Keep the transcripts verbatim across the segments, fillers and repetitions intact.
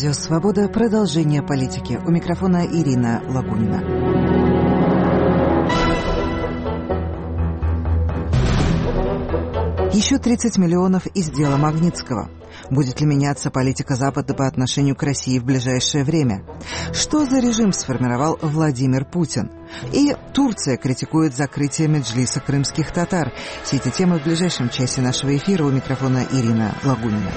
Радио «Свобода». Продолжение политики. У микрофона Ирина Лагунина. Еще тридцать миллионов из дела Магнитского. Будет ли меняться политика Запада по отношению к России в ближайшее время? Что за режим сформировал Владимир Путин? И Турция критикует закрытие меджлиса крымских татар. Все эти темы в ближайшем часе нашего эфира. У микрофона Ирина Лагунина.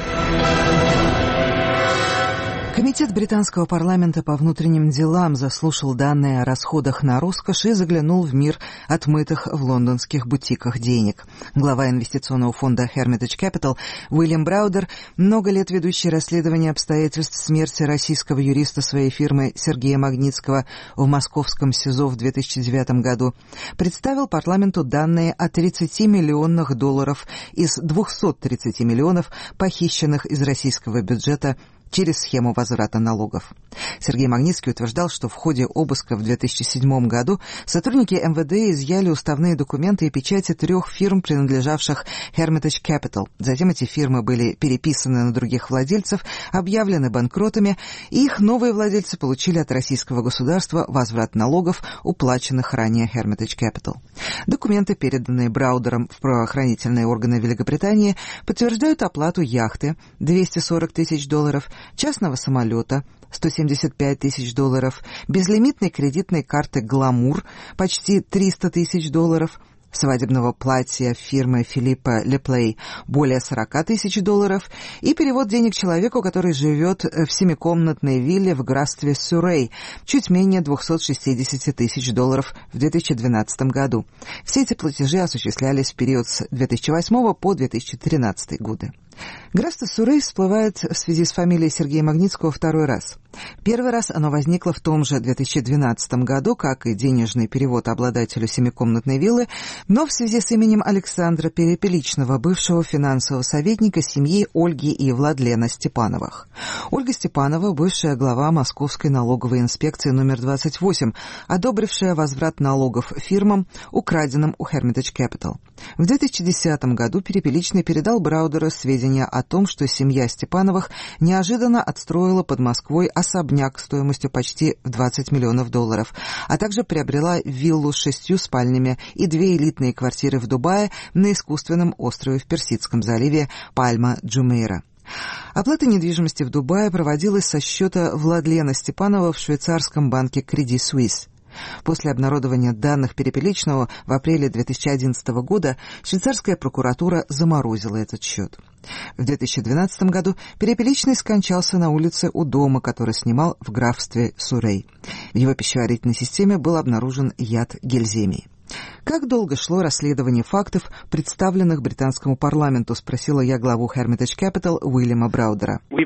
Комитет британского парламента по внутренним делам заслушал данные о расходах на роскошь и заглянул в мир отмытых в лондонских бутиках денег. Глава инвестиционного фонда Hermitage Capital Уильям Браудер, много лет ведущий расследование обстоятельств смерти российского юриста своей фирмы Сергея Магнитского в московском СИЗО в две тысячи девятом году, представил парламенту данные о тридцати миллионах долларов из двухсот тридцати миллионов, похищенных из российского бюджета через схему возврата налогов. Сергей Магнитский утверждал, что в ходе обыска в две тысячи седьмом году сотрудники эм вэ дэ изъяли уставные документы и печати трех фирм, принадлежавших Hermitage Capital. Затем эти фирмы были переписаны на других владельцев, объявлены банкротами, и их новые владельцы получили от российского государства возврат налогов, уплаченных ранее Hermitage Capital. Документы, переданные Браудером в правоохранительные органы Великобритании, подтверждают оплату яхты двести сорок тысяч долларов, частного самолета сто семьдесят пять тысяч долларов, безлимитной кредитной карты «Гламур» почти триста тысяч долларов, свадебного платья фирмы Филиппа Леплей более сорок тысяч долларов и перевод денег человеку, который живет в семикомнатной вилле в графстве Суррей, чуть менее двухсот шестидесяти тысяч долларов в две тысячи двенадцатом году. Все эти платежи осуществлялись в период с две тысячи восьмого по две тысячи тринадцатый годы. Графство Суррей всплывает в связи с фамилией Сергея Магнитского второй раз. Первый раз оно возникло в том же две тысячи двенадцатом году, как и денежный перевод обладателю семикомнатной виллы, но в связи с именем Александра Перепеличного, бывшего финансового советника семьи Ольги и Владлена Степановых. Ольга Степанова, бывшая глава Московской налоговой инспекции номер двадцать восемь, одобрившая возврат налогов фирмам, украденным у Hermitage Capital. В две тысячи десятом году Перепеличный передал Браудеру сведения о том, что семья Степановых неожиданно отстроила под Москвой особняк стоимостью почти в двадцать миллионов долларов, а также приобрела виллу с шестью спальнями и две элитные квартиры в Дубае на искусственном острове в Персидском заливе Пальма-Джумейра. Оплата недвижимости в Дубае проводилась со счета Владлена Степанова в швейцарском банке Credit Suisse. После обнародования данных Перепеличного в апреле две тысячи одиннадцатого года швейцарская прокуратура заморозила этот счет. В две тысячи двенадцатом году Перепеличный скончался на улице у дома, который снимал в графстве Суррей. В его пищеварительной системе был обнаружен яд гельземии. «Как долго шло расследование фактов, представленных британскому парламенту?» — спросила я главу Hermitage Capital Уильяма Браудера. Мы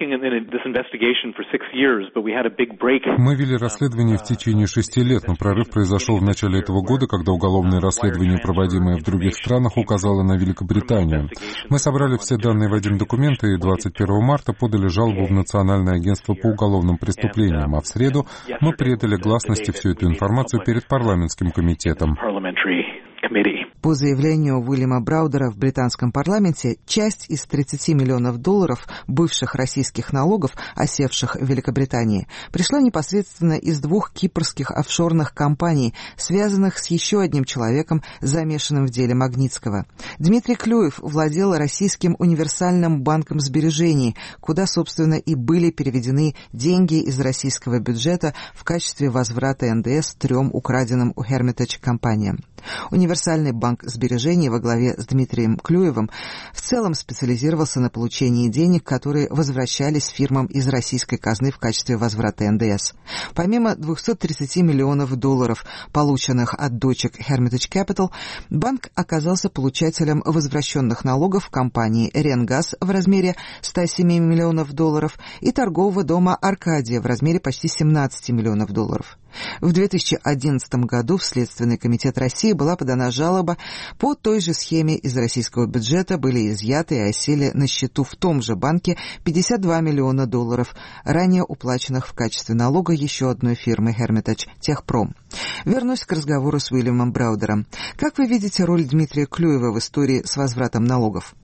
вели расследование в течение шести лет, но прорыв произошел в начале этого года, когда уголовное расследование, проводимое в других странах, указало на Великобританию. Мы собрали все данные в один документ и двадцать первого марта подали жалобу в Национальное агентство по уголовным преступлениям, а в среду мы предали гласности всю эту информацию перед парламентским комитетом. По заявлению Уильяма Браудера, в британском парламенте часть из тридцати миллионов долларов бывших российских налогов, осевших в Великобритании, пришла непосредственно из двух кипрских офшорных компаний, связанных с еще одним человеком, замешанным в деле Магнитского. Дмитрий Клюев владел Российским универсальным банком сбережений, куда, собственно, и были переведены деньги из российского бюджета в качестве возврата эн дэ эс трем украденным у Hermitage компаниям. Универсальный банк сбережений во главе с Дмитрием Клюевым в целом специализировался на получении денег, которые возвращались фирмам из российской казны в качестве возврата эн дэ эс. Помимо двухсот тридцати миллионов долларов, полученных от дочек Hermitage Capital, банк оказался получателем возвращенных налогов компании «Ренгаз» в размере ста семи миллионов долларов и торгового дома «Аркадия» в размере почти семнадцати миллионов долларов. В две тысячи одиннадцатом году в Следственный комитет России была подана жалоба. По той же схеме из российского бюджета были изъяты и осели на счету в том же банке пятьдесят два миллиона долларов, ранее уплаченных в качестве налога еще одной фирмы Hermitage Техпром. Вернусь к разговору с Уильямом Браудером. Как вы видите роль Дмитрия Клюева в истории с возвратом налогов?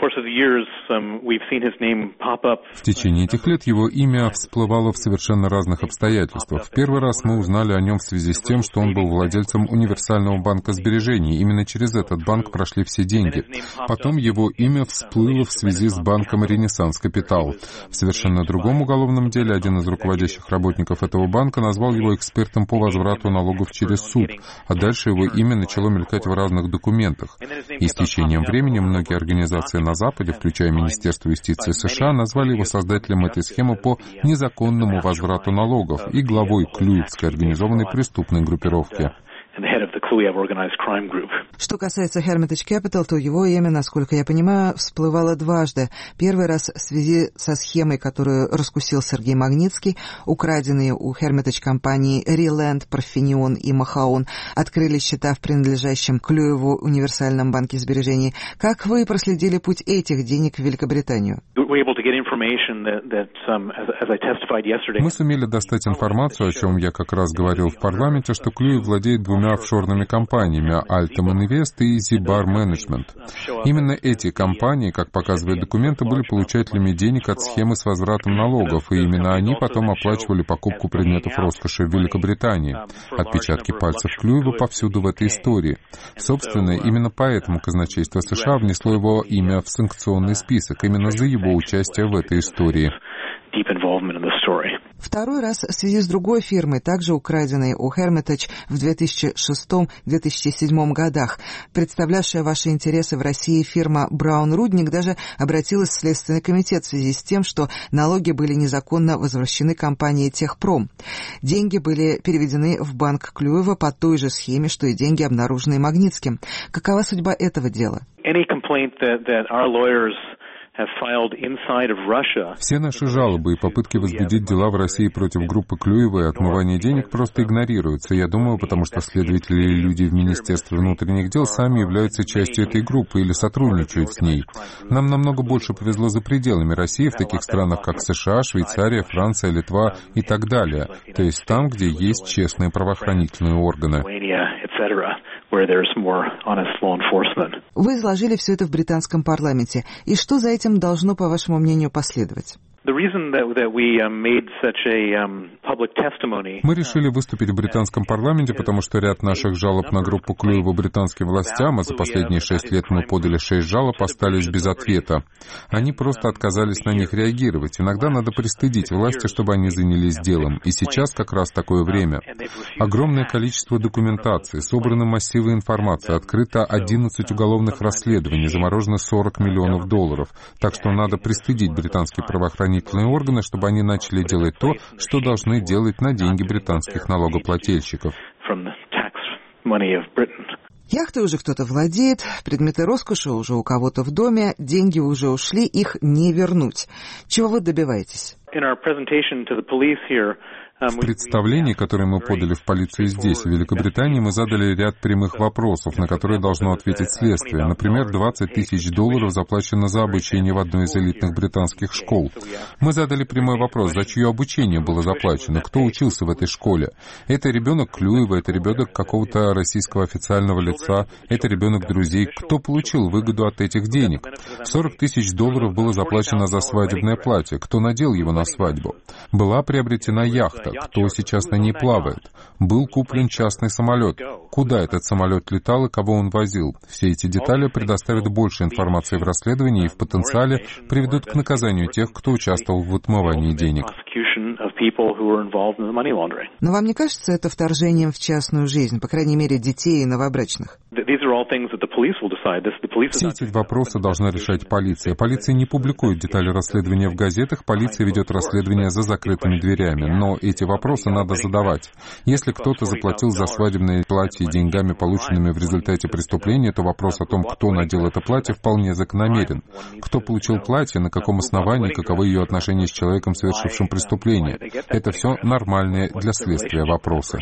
В течение этих лет его имя всплывало в совершенно разных обстоятельствах. В первый раз мы узнали о нем в связи с тем, что он был владельцем универсального банка сбережений. Именно через этот банк прошли все деньги. Потом его имя всплыло в связи с банком «Ренессанс Капитал». В совершенно другом уголовном деле один из руководящих работников этого банка назвал его экспертом по возврату налогов через суд, а дальше его имя начало мелькать в разных документах. И с течением времени многие организации на Западе, включая Министерство юстиции США, назвали его создателем этой схемы по незаконному возврату налогов и главой клюевской организованной преступной группировки. Что касается Hermitage Capital, то его имя, насколько я понимаю, всплывало дважды. Первый раз в связи со схемой, которую раскусил Сергей Магнитский. Украденные у Hermitage компании Reland, Парфенион и Махаон открыли счета в принадлежащем Клюеву универсальном банке сбережений. Как вы проследили путь этих денег в Великобританию? Мы сумели достать информацию, о чем я как раз говорил в парламенте, что Клюев владеет двумя офшорными компаниями Altam Invest и Zibar Management. Именно эти компании, как показывают документы, были получателями денег от схемы с возвратом налогов, и именно они потом оплачивали покупку предметов роскоши в Великобритании. Отпечатки пальцев Клюева повсюду в этой истории. Собственно, именно поэтому казначейство США внесло его имя в санкционный список, именно за его участие в этой истории. Второй раз в связи с другой фирмой, также украденной у Hermitage в две тысячи шестом — две тысячи седьмом годах. Представлявшая ваши интересы в России фирма Браун Рудник даже обратилась в Следственный комитет в связи с тем, что налоги были незаконно возвращены компании Техпром. Деньги были переведены в банк Клюева по той же схеме, что и деньги, обнаруженные Магнитским. Какова судьба этого дела? Все наши жалобы и попытки возбудить дела в России против группы Клюева и отмывания денег просто игнорируются. Я думаю, потому что следователи и люди в Министерстве внутренних дел сами являются частью этой группы или сотрудничают с ней. Нам намного больше повезло за пределами России, в таких странах, как США, Швейцария, Франция, Литва и так далее. То есть там, где есть честные правоохранительные органы. Вы изложили все это в британском парламенте. И что за этим должно, по вашему мнению, последовать? Мы решили выступить в британском парламенте, потому что ряд наших жалоб на группу Клюева британским властям, а за последние шесть лет мы подали шесть жалоб, остались без ответа. Они просто отказались на них реагировать. Иногда надо пристыдить власти, чтобы они занялись делом. И сейчас как раз такое время. Огромное количество документации, собраны массивы информации, открыто одиннадцать уголовных расследований, заморожено сорок миллионов долларов. Так что надо пристыдить британские правоохранительные органы, чтобы они начали делать то, что должны делать на деньги британских налогоплательщиков. Яхты уже кто-то владеет, предметы роскоши уже у кого-то в доме, деньги уже ушли, их не вернуть. Чего вы добиваетесь? В представлении, которое мы подали в полицию здесь, в Великобритании, мы задали ряд прямых вопросов, на которые должно ответить следствие. Например, двадцать тысяч долларов заплачено за обучение в одной из элитных британских школ. Мы задали прямой вопрос, за чье обучение было заплачено, кто учился в этой школе. Это ребенок Клюева, это ребенок какого-то российского официального лица, это ребенок друзей. Кто получил выгоду от этих денег? сорок тысяч долларов было заплачено за свадебное платье. Кто надел его на свадьбу? Была приобретена яхта. Кто сейчас на ней плавает? Был куплен частный самолет. Куда этот самолет летал и кого он возил? Все эти детали предоставят больше информации в расследовании и в потенциале приведут к наказанию тех, кто участвовал в отмывании денег. Но вам не кажется это вторжением в частную жизнь, по крайней мере, детей и новобрачных? Все эти вопросы должна решать полиция. Полиция не публикует детали расследования в газетах, полиция ведет расследование за закрытыми дверями. Но эти эти вопросы надо задавать. Если кто-то заплатил за свадебное платье деньгами, полученными в результате преступления, то вопрос о том, кто надел это платье, вполне закономерен. Кто получил платье, на каком основании, каковы ее отношения с человеком, совершившим преступление. Это все нормальные для следствия вопросы.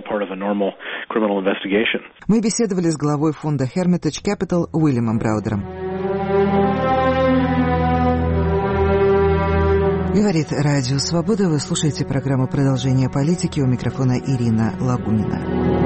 Мы беседовали с главой фонда Hermitage Capital Уильямом Браудером. Говорит Радио Свобода. Вы слушаете программу «Продолжение политики». У микрофона Ирина Лагунина.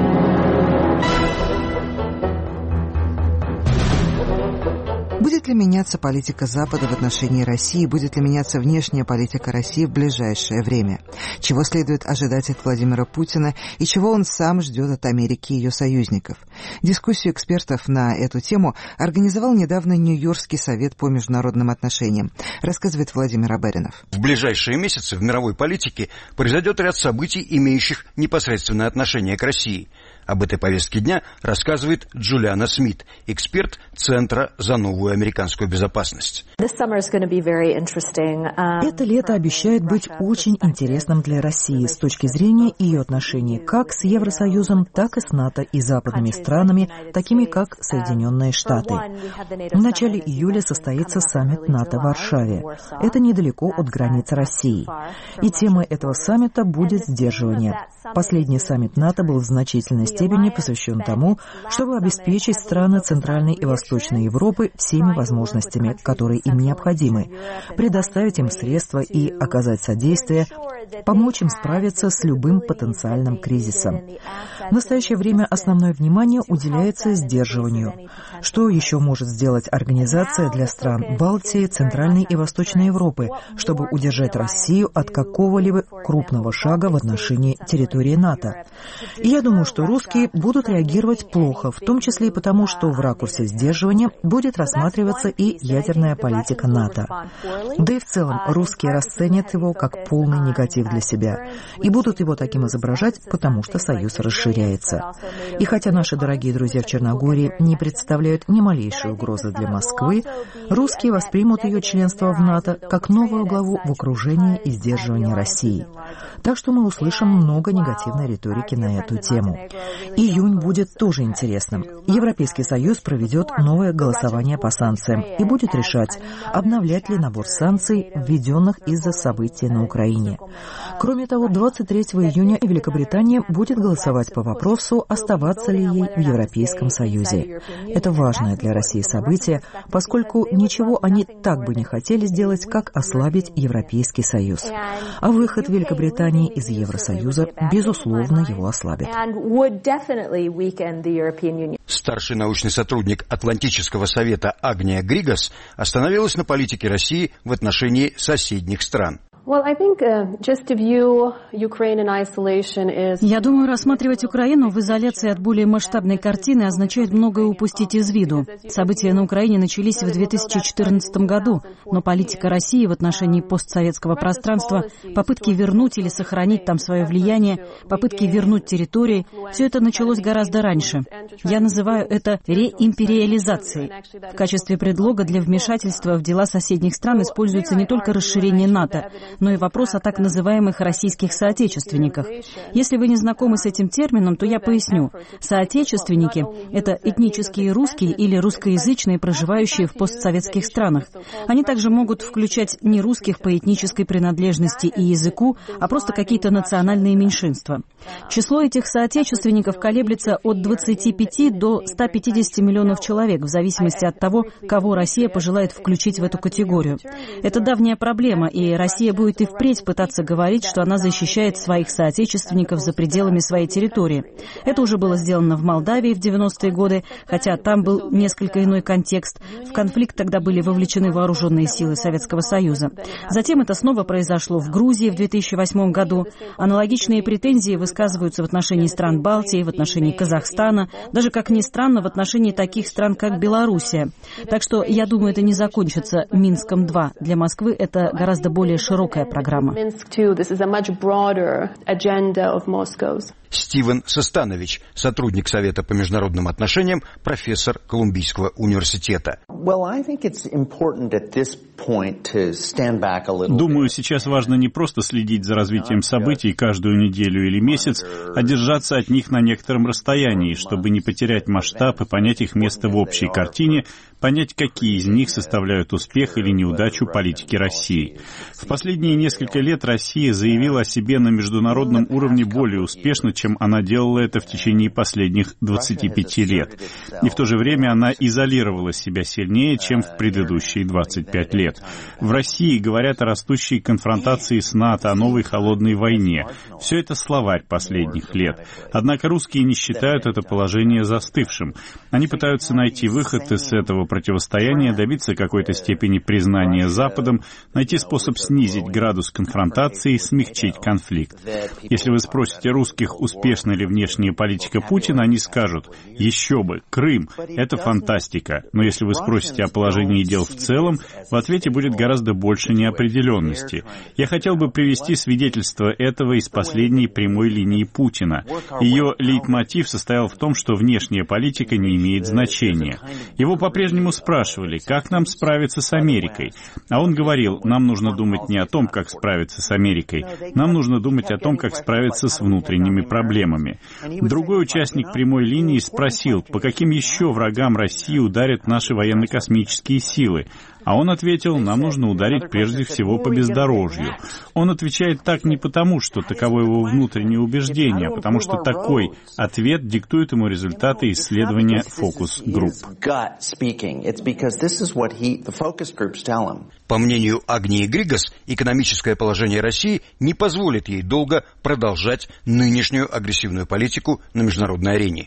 Будет ли меняться политика Запада в отношении России? Будет ли меняться внешняя политика России в ближайшее время? Чего следует ожидать от Владимира Путина и чего он сам ждет от Америки и ее союзников? Дискуссию экспертов на эту тему организовал недавно Нью-Йоркский совет по международным отношениям, рассказывает Владимир Аберинов. В ближайшие месяцы в мировой политике произойдет ряд событий, имеющих непосредственное отношение к России. Об этой повестке дня рассказывает Джулиана Смит, эксперт Центра за новую американскую безопасность. Это лето обещает быть очень интересным для России с точки зрения ее отношений как с Евросоюзом, так и с НАТО и западными странами, такими как Соединенные Штаты. В начале июля состоится саммит НАТО в Варшаве. Это недалеко от границ России. И темой этого саммита будет сдерживание. Последний саммит НАТО был в значительной степени посвящен тому, чтобы обеспечить страны Центральной и Восточной Европы всеми возможностями, которые им необходимы, предоставить им средства и оказать содействие, помочь им справиться с любым потенциальным кризисом. В настоящее время основное внимание уделяется сдерживанию. Что еще может сделать организация для стран Балтии, Центральной и Восточной Европы, чтобы удержать Россию от какого-либо крупного шага в отношении территории НАТО? И я думаю, что русские будут реагировать плохо, в том числе и потому, что в ракурсе сдерживания будет рассматриваться и ядерная политика НАТО. Да и в целом русские расценят его как полный негатив для себя и будут его таким изображать, потому что Союз расширяется. И хотя наши дорогие друзья в Черногории не представляют ни малейшей угрозы для Москвы, русские воспримут ее членство в НАТО как новую главу в окружении и сдерживании России. Так что мы услышим много негативной риторики на эту тему. Июнь будет тоже интересным. Европейский Союз проведет новое голосование по санкциям и будет решать, обновлять ли набор санкций, введенных из-за событий на Украине. Кроме того, двадцать третьего июня Великобритания будет голосовать по вопросу, оставаться ли ей в Европейском Союзе. Это важное для России событие, поскольку ничего они так бы не хотели сделать, как ослабить Европейский Союз. А выход Великобритании из Евросоюза, безусловно, его ослабит. Старший научный сотрудник Атлантического совета Агния Григас остановилась на политике России в отношении соседних стран. Я думаю, рассматривать Украину в изоляции от более масштабной картины означает многое упустить из виду. События на Украине начались в две тысячи четырнадцатом году, но политика России в отношении постсоветского пространства, попытки вернуть или сохранить там свое влияние, попытки вернуть территории – все это началось гораздо раньше. Я называю это реимпериализацией. В качестве предлога для вмешательства в дела соседних стран используется не только расширение НАТО, но и вопрос о так называемых российских соотечественниках. Если вы не знакомы с этим термином, то я поясню. Соотечественники – это этнические русские или русскоязычные, проживающие в постсоветских странах. Они также могут включать не русских по этнической принадлежности и языку, а просто какие-то национальные меньшинства. Число этих соотечественников колеблется от двадцати пяти до ста пятидесяти миллионов человек, в зависимости от того, кого Россия пожелает включить в эту категорию. Это давняя проблема, и Россия будет и впредь пытаться говорить, что она защищает своих соотечественников за пределами своей территории. Это уже было сделано в Молдавии в девяностые годы, хотя там был несколько иной контекст. В конфликт тогда были вовлечены вооруженные силы Советского Союза. Затем это снова произошло в Грузии в две тысячи восьмом году. Аналогичные претензии высказываются в отношении стран Балтии, в отношении Казахстана, даже, как ни странно, в отношении таких стран, как Белоруссия. Так что, я думаю, это не закончится Минском-два. Для Москвы это гораздо более широкая программа. Стивен Состанович, сотрудник Совета по международным отношениям, профессор Колумбийского университета. Думаю, сейчас важно не просто следить за развитием событий каждую неделю или месяц, а держаться от них на некотором расстоянии, чтобы не потерять масштаб и понять их место в общей картине, понять, какие из них составляют успех или неудачу политики России. В последние несколько лет Россия заявила о себе на международном уровне более успешно, чем она делала это в течение последних двадцати пяти лет. И в то же время она изолировала себя сильнее, чем в предыдущие двадцать пять лет. В России говорят о растущей конфронтации с НАТО, о новой холодной войне. Все это словарь последних лет. Однако русские не считают это положение застывшим. Они пытаются найти выход из этого противостояния, добиться какой-то степени признания Западом, найти способ снизить градус конфронтации и смягчить конфликт. Если вы спросите русских, успешна ли внешняя политика Путина, они скажут: еще бы, Крым — это фантастика. Но если вы спросите о положении дел в целом, в ответе будет гораздо больше неопределенности. Я хотел бы привести свидетельство этого из последней прямой линии Путина. Ее лейтмотив состоял в том, что внешняя политика не имеет значения. Его по-прежнему спрашивали, как нам справиться с Америкой. А он говорил: нам нужно думать не о том, как справиться с Америкой. Нам нужно думать о том, как справиться с внутренними проблемами. Другой участник прямой линии спросил, по каким еще врагам России ударят наши военно-космические силы. А он ответил: нам нужно ударить прежде всего по бездорожью. Он отвечает так не потому, что таково его внутреннее убеждение, а потому что такой ответ диктует ему результаты исследования фокус-групп. По мнению Агнии Григос, экономическое положение России не позволит ей долго продолжать нынешнюю агрессивную политику на международной арене.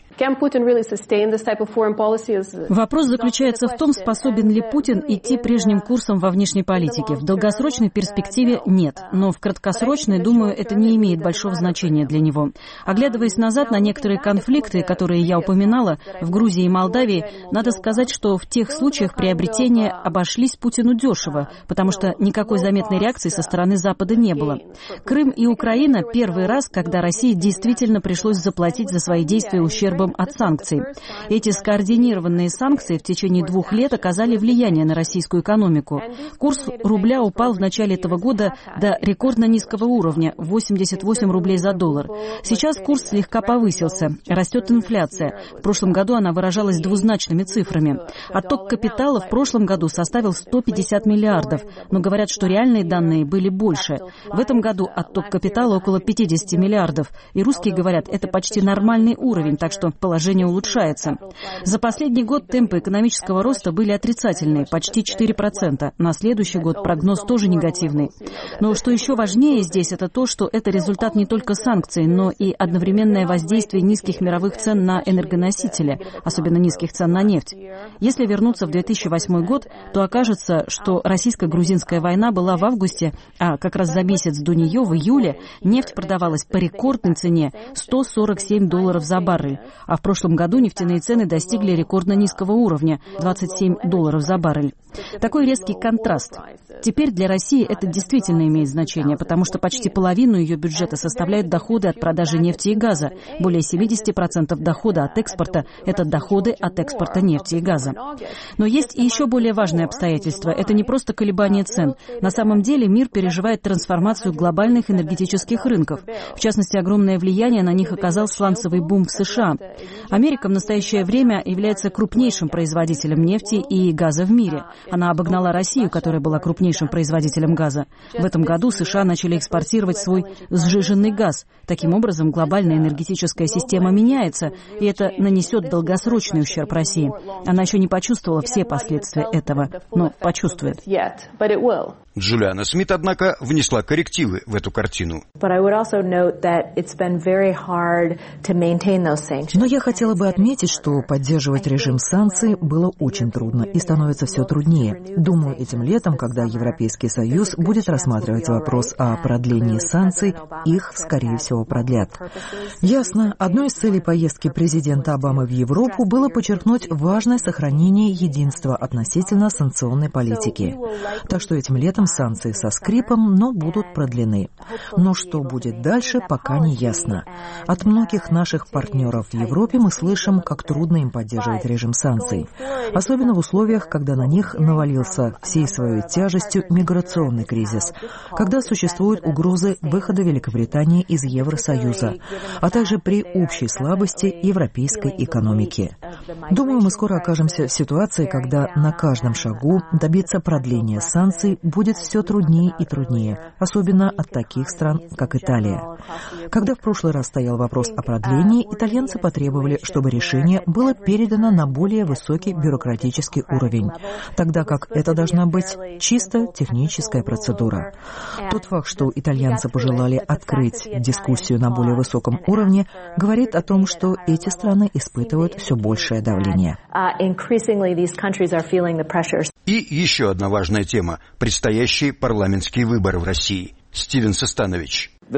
Вопрос заключается в том, способен ли Путин идти прежним курсом во внешней политике. В долгосрочной перспективе нет, но в краткосрочной, думаю, это не имеет большого значения для него. Оглядываясь назад на некоторые конфликты, которые я упоминала, в Грузии и Молдавии, надо сказать, что в тех случаях приобретения обошлись Путину дешево, потому что никакой заметной реакции со стороны Запада не было. Крым и Украина — первый раз, когда России действительно пришлось заплатить за свои действия ущербом от санкций. Эти скоординированные санкции в течение двух лет оказали влияние на российскую экономику. Курс рубля упал в начале этого года до рекордно низкого уровня — восемьдесят восемь рублей за доллар. Сейчас курс слегка повысился. Растет инфляция. В прошлом году она выражалась двузначными цифрами. Отток капитала в прошлом году составил сто пятьдесят миллиардов, но говорят, что реальные данные были больше. В этом году отток капитала около пятьдесят миллиардов, и русские говорят, это почти нормальный уровень, так что положение улучшается. За последний год темпы экономического роста были отрицательные, почти четыре процента. На следующий год прогноз тоже негативный. Но что еще важнее здесь, это то, что это результат не только санкций, но и одновременное воздействие низких мировых цен на энергоносители, особенно низких цен на нефть. Если вернуться в две тысячи восьмой год, то окажется, что российско-грузинская война была в августе, а как раз за месяц до нее, в июле, нефть продавалась по рекордной цене — сто сорок семь долларов за баррель. А в прошлом году нефтяные цены достигли рекордно низкого уровня — двадцать семь долларов за баррель. Такой резкий контраст. Теперь для России это действительно имеет значение, потому что почти половину ее бюджета составляют доходы от продажи нефти и газа. Более семьдесят процентов дохода от экспорта – это доходы от экспорта нефти и газа. Но есть и еще более важное обстоятельство. Это не просто колебание цен. На самом деле мир переживает трансформацию глобальных энергетических рынков. В частности, огромное влияние на них оказал сланцевый бум в США. Америка в настоящее время является крупнейшим производителем нефти и газа в мире. Она обогнала Россию, которая была крупнейшим производителем газа. В этом году США начали экспортировать свой сжиженный газ. Таким образом, глобальная энергетическая система меняется, и это нанесет долгосрочный ущерб России. Она еще не почувствовала все последствия этого, но почувствует. Джулиана Смит, однако, внесла коррективы в эту картину. Но я хотела бы отметить, что поддерживать режим санкций было очень трудно и становится все труднее. Думаю, этим летом, когда Европейский Союз будет рассматривать вопрос о продлении санкций, их, скорее всего, продлят. Ясно, одной из целей поездки президента Обамы в Европу было подчеркнуть важность сохранения единства относительно санкционной политики. Так что этим летом Режим санкций со скрипом, но будут продлены. Но что будет дальше, пока не ясно. От многих наших партнеров в Европе мы слышим, как трудно им поддерживать режим санкций. Особенно в условиях, когда на них навалился всей своей тяжестью миграционный кризис, когда существуют угрозы выхода Великобритании из Евросоюза, а также при общей слабости европейской экономики. Думаю, мы скоро окажемся в ситуации, когда на каждом шагу добиться продления санкций будет все труднее и труднее, особенно от таких стран, как Италия. Когда в прошлый раз стоял вопрос о продлении, итальянцы потребовали, чтобы решение было передано на более высокий бюрократический уровень, тогда как это должна быть чисто техническая процедура. Тот факт, что итальянцы пожелали открыть дискуссию на более высоком уровне, говорит о том, что эти страны испытывают все большее давление. И еще одна важная тема – предстоящие парламентские выборы в России. Стивен Состанович. Не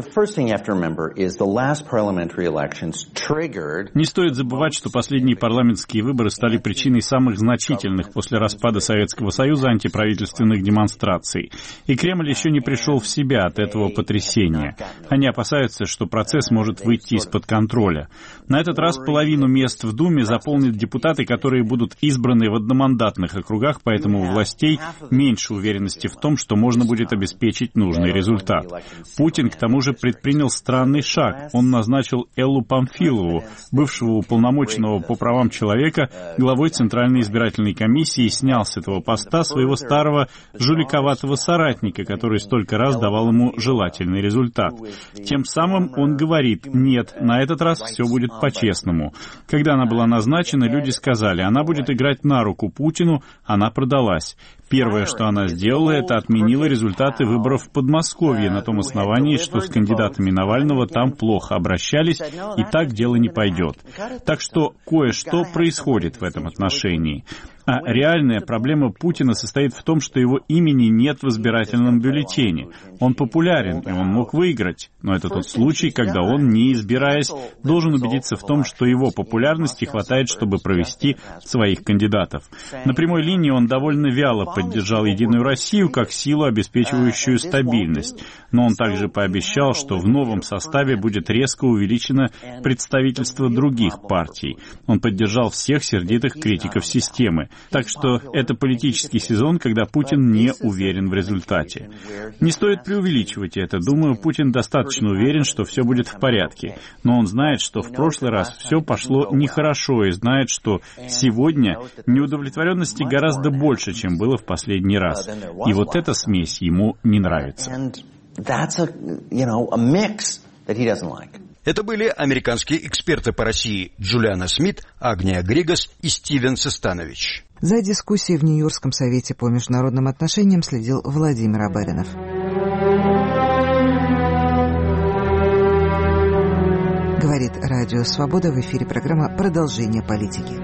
стоит забывать, что последние парламентские выборы стали причиной самых значительных после распада Советского Союза антиправительственных демонстраций. И Кремль еще не пришел в себя от этого потрясения. Они опасаются, что процесс может выйти из-под контроля. На этот раз половину мест в Думе заполнят депутаты, которые будут избраны в одномандатных округах, поэтому у властей меньше уверенности в том, что можно будет обеспечить нужный результат. Путин, к тому же, предпринял странный шаг. Он назначил Эллу Памфилову, бывшего уполномоченного по правам человека, главой Центральной избирательной комиссии, и снял с этого поста своего старого жуликоватого соратника, который столько раз давал ему желательный результат. Тем самым он говорит: нет, на этот раз все будет по-честному. Когда она была назначена, люди сказали: она будет играть на руку Путину, она продалась. Первое, что она сделала, это отменила результаты выборов в Подмосковье на том основании, что с кандидатами Навального там плохо обращались, и так дело не пойдет. Так что кое-что происходит в этом отношении. А реальная проблема Путина состоит в том, что его имени нет в избирательном бюллетене. Он популярен, и он мог выиграть. Но это тот случай, когда он, не избираясь, должен убедиться в том, что его популярности хватает, чтобы провести своих кандидатов. На прямой линии он довольно вяло поддержал «Единую Россию» как силу, обеспечивающую стабильность. Но он также пообещал, что в новом составе будет резко увеличено представительство других партий. Он поддержал всех сердитых критиков системы. Так что это политический сезон, когда Путин не уверен в результате. Не стоит преувеличивать это. Думаю, Путин достаточно уверен, что все будет в порядке. Но он знает, что в прошлый раз все пошло нехорошо, и знает, что сегодня неудовлетворенности гораздо больше, чем было в последний раз. И вот эта смесь ему не нравится. Это были американские эксперты по России Джулиана Смит, Агния Григос и Стивен Состанович. За дискуссией в Нью-Йоркском совете по международным отношениям следил Владимир Абаринов. Говорит Радио Свобода, в эфире программа «Продолжение политики».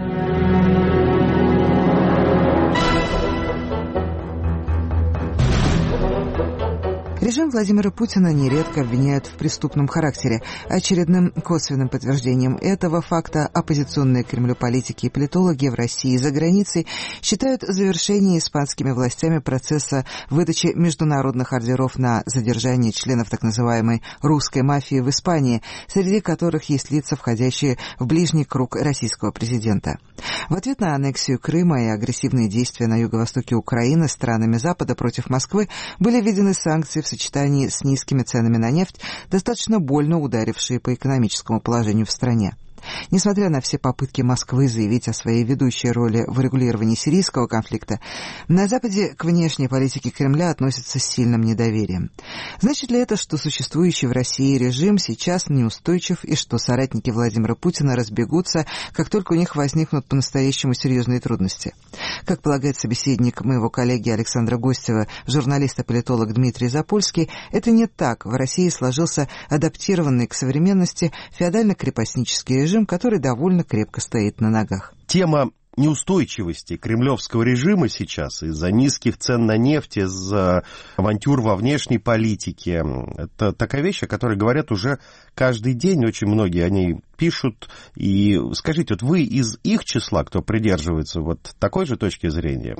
Режим Владимира Путина нередко обвиняют в преступном характере. Очередным косвенным подтверждением этого факта оппозиционные к Кремлю политики и политологи в России и за границей считают завершение испанскими властями процесса выдачи международных ордеров на задержание членов так называемой «русской мафии» в Испании, среди которых есть лица, входящие в ближний круг российского президента. В ответ на аннексию Крыма и агрессивные действия на юго-востоке Украины странами Запада против Москвы были введены санкции в сочетании с низкими ценами на нефть, достаточно больно ударившие по экономическому положению в стране. Несмотря на все попытки Москвы заявить о своей ведущей роли в урегулировании сирийского конфликта, на Западе к внешней политике Кремля относятся с сильным недоверием. Значит ли это, что существующий в России режим сейчас неустойчив и что соратники Владимира Путина разбегутся, как только у них возникнут по-настоящему серьезные трудности? Как полагает собеседник моего коллеги Александра Гостева, журналист и политолог Дмитрий Запольский, это не так. В России сложился адаптированный к современности феодально-крепостнический режим, который довольно крепко стоит на ногах. Тема неустойчивости кремлевского режима сейчас из-за низких цен на нефть, из-за авантюр во внешней политике. Это такая вещь, о которой говорят уже каждый день. Очень многие о ней пишут. И скажите, вот вы из их числа, кто придерживается вот такой же точки зрения?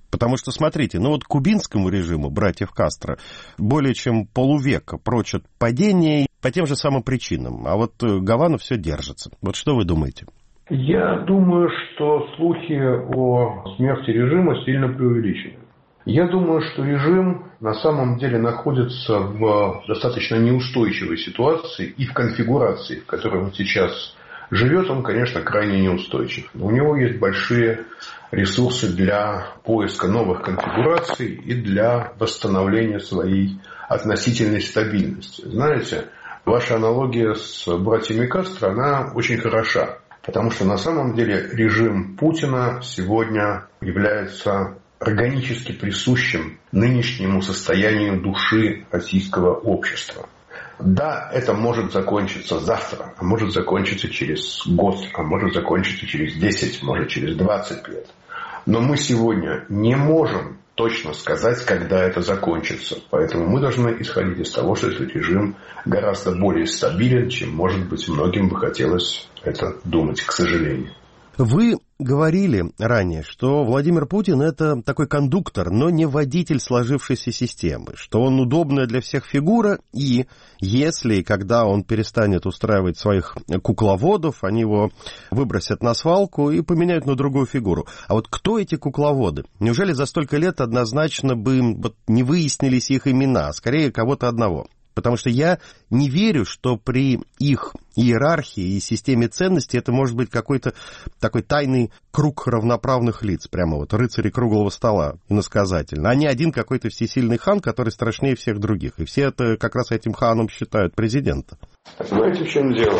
Потому что, смотрите, ну вот кубинскому режиму братьев Кастро более чем полувека прочат падение по тем же самым причинам, а вот Гавана все держится. Вот что вы думаете? Я думаю, что слухи о смерти режима сильно преувеличены. Я думаю, что режим на самом деле находится в достаточно неустойчивой ситуации и в конфигурации, в которой он сейчас живет, он, конечно, крайне неустойчив. У него есть большие ресурсы для поиска новых конфигураций и для восстановления своей относительной стабильности. Знаете, ваша аналогия с братьями Кастро, она очень хороша, потому что на самом деле режим Путина сегодня является органически присущим нынешнему состоянию души российского общества. Да, это может закончиться завтра, а может закончиться через год, а может закончиться через десять, может через двадцать лет. Но мы сегодня не можем точно сказать, когда это закончится. Поэтому мы должны исходить из того, что этот режим гораздо более стабилен, чем, может быть, многим бы хотелось это думать, к сожалению. Вы говорили ранее, что Владимир Путин – это такой кондуктор, но не водитель сложившейся системы, что он удобная для всех фигура, и если и когда он перестанет устраивать своих кукловодов, они его выбросят на свалку и поменяют на другую фигуру. А вот кто эти кукловоды? Неужели за столько лет однозначно бы вот не выяснились их имена, а скорее кого-то одного? Потому что я не верю, что при их иерархии и системе ценностей это может быть какой-то такой тайный круг равноправных лиц, прямо вот рыцари круглого стола, иносказательно, а не один какой-то всесильный хан, который страшнее всех других. И все это как раз этим ханом считают президента. Знаете, в чем дело?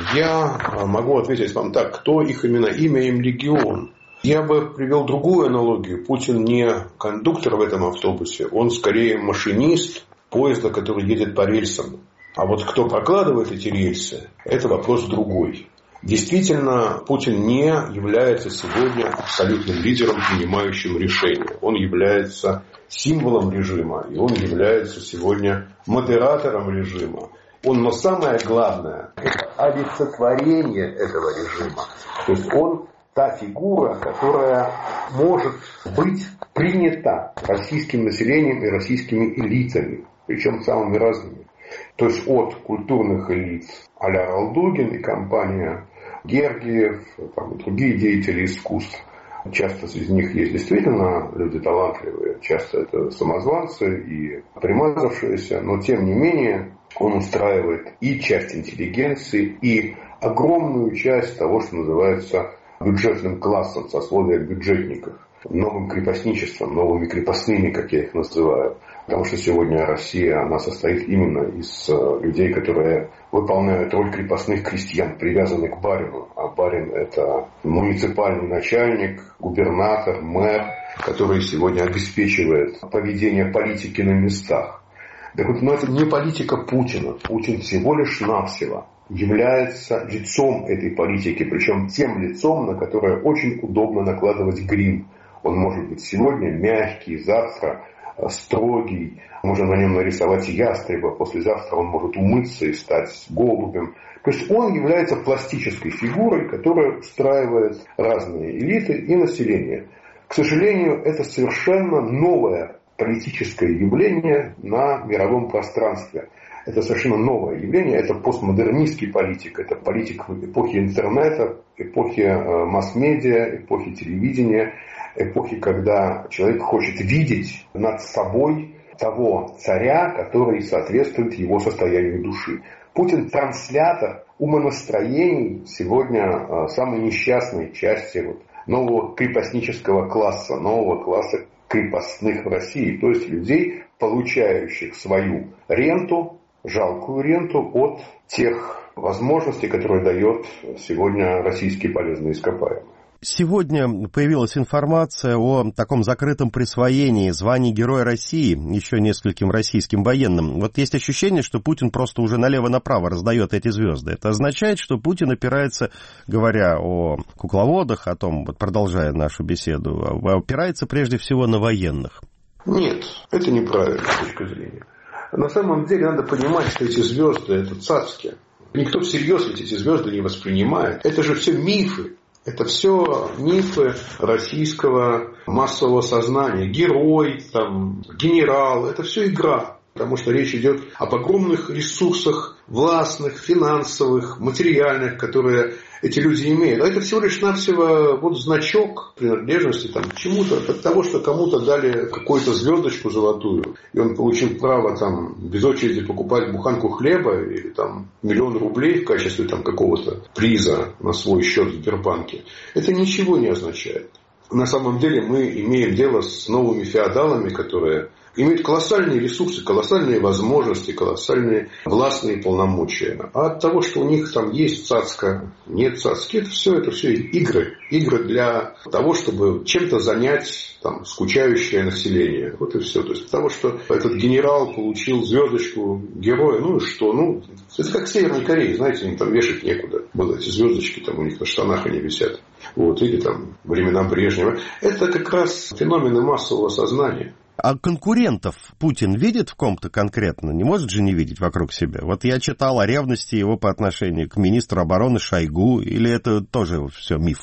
Я могу ответить вам так, кто их именно, имя им легион. Я бы привел другую аналогию. Путин не кондуктор в этом автобусе, он скорее машинист поезда, который едет по рельсам. А вот кто прокладывает эти рельсы, это вопрос другой. Действительно, Путин не является сегодня абсолютным лидером, принимающим решения. Он является символом режима, и он является сегодня модератором режима. Он, но самое главное, это олицетворение этого режима. То есть он та фигура, которая может быть принята российским населением и российскими элитами, причем самыми разными. То есть от культурных элит а-ля Ралдугин и компания Гергиев, там, и другие деятели искусств. Часто из них есть действительно люди талантливые, часто это самозванцы и примазавшиеся, но тем не менее он устраивает и часть интеллигенции, и огромную часть того, что называется бюджетным классом, сословия бюджетников, новым крепостничеством, новыми крепостными, как я их называю. Потому что сегодня Россия, она состоит именно из людей, которые выполняют роль крепостных крестьян, привязанных к барину. А барин – это муниципальный начальник, губернатор, мэр, который сегодня обеспечивает поведение политики на местах. Так вот, но это не политика Путина. Путин всего лишь навсего является лицом этой политики, причем тем лицом, на которое очень удобно накладывать грим. Он может быть сегодня мягкий, завтра строгий, можно на нем нарисовать ястреба, послезавтра он может умыться и стать голубем. То есть он является пластической фигурой, которая устраивает разные элиты и население. К сожалению, это совершенно новое политическое явление на мировом пространстве. Это совершенно новое явление, это постмодернистский политик, это политик эпохи интернета, эпохи масс-медиа, эпохи телевидения, эпохи, когда человек хочет видеть над собой того царя, который соответствует его состоянию души. Путин транслятор умонастроений сегодня самой несчастной части вот нового крепостнического класса, нового класса крепостных в России, то есть людей, получающих свою ренту, жалкую ренту от тех возможностей, которые дает сегодня российские полезные ископаемые. Сегодня появилась информация о таком закрытом присвоении званий Героя России еще нескольким российским военным. Вот есть ощущение, что Путин просто уже налево-направо раздает эти звезды. Это означает, что Путин опирается, говоря о кукловодах, о том, вот продолжая нашу беседу, опирается прежде всего на военных. Нет, это неправильно с точки зрения. На самом деле надо понимать, что эти звезды – это цацки. Никто всерьез эти звезды не воспринимает. Это же все мифы. Это все мифы российского массового сознания. Герой, там, генерал, это все игра. Потому что речь идет об огромных ресурсах властных, финансовых, материальных, которые эти люди имеют. А это всего лишь навсего вот значок принадлежности там, к чему-то, от того, что кому-то дали какую-то звездочку золотую, и он получил право там, без очереди покупать буханку хлеба или там, миллион рублей в качестве там, какого-то приза на свой счет в Сбербанке. Это ничего не означает. На самом деле мы имеем дело с новыми феодалами, которые имеют колоссальные ресурсы, колоссальные возможности, колоссальные властные полномочия. А от того, что у них там есть цацка, нет цацки, это все, это все игры. Игры для того, чтобы чем-то занять там, скучающее население. Вот и все. То есть от того, что этот генерал получил звездочку героя, ну и что? Ну, это как в Северной Корее, знаете, им там вешать некуда. Было эти звездочки, там у них на штанах они висят. Вот, или там времена Брежнева. Это как раз феномены массового сознания. А конкурентов Путин видит в ком-то конкретно? Не может же не видеть вокруг себя? Вот я читал о ревности его по отношению к министру обороны Шойгу, или это тоже все миф?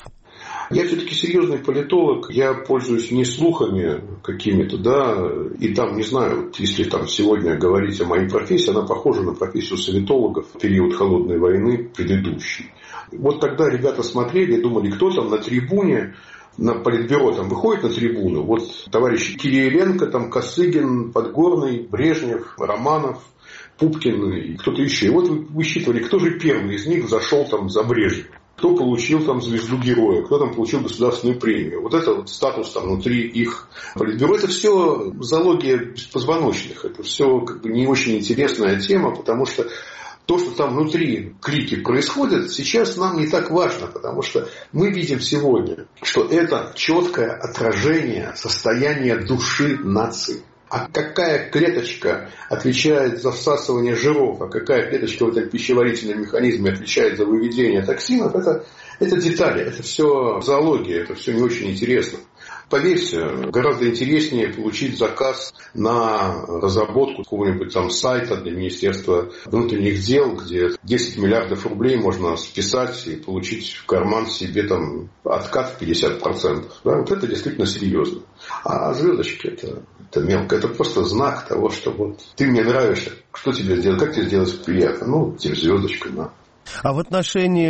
Я все-таки серьезный политолог, я пользуюсь не слухами какими-то, да, и там, не знаю, если там сегодня говорить о моей профессии, она похожа на профессию советологов в период холодной войны предыдущий. Вот тогда ребята смотрели, думали, кто там на трибуне, на политбюро там выходит на трибуну, вот товарищи Кириенко, там Косыгин, Подгорный, Брежнев, Романов, Пупкин и кто-то еще. И вот вы высчитывали, кто же первый из них зашел там за Брежнев. Кто получил там звезду героя, кто там получил государственную премию. Вот это вот статус там внутри их политбюро. Это все зоология беспозвоночных. Это все как бы не очень интересная тема, потому что то, что там внутри клики происходит, сейчас нам не так важно, потому что мы видим сегодня, что это четкое отражение состояния души нации. А какая клеточка отвечает за всасывание жиров, а какая клеточка в этом пищеварительном механизме отвечает за выведение токсинов, это, это детали, это все зоология, это все не очень интересно. Поверьте, гораздо интереснее получить заказ на разработку какого-нибудь там сайта для Министерства внутренних дел, где десять миллиардов рублей можно списать и получить в карман себе там откат в пятьдесят процентов. Да, вот это действительно серьезно. А звездочки это, это мелко. Это просто знак того, что вот ты мне нравишься. Что тебе сделать? Как тебе сделать приятно? Ну, тебе звездочка, на. А в отношении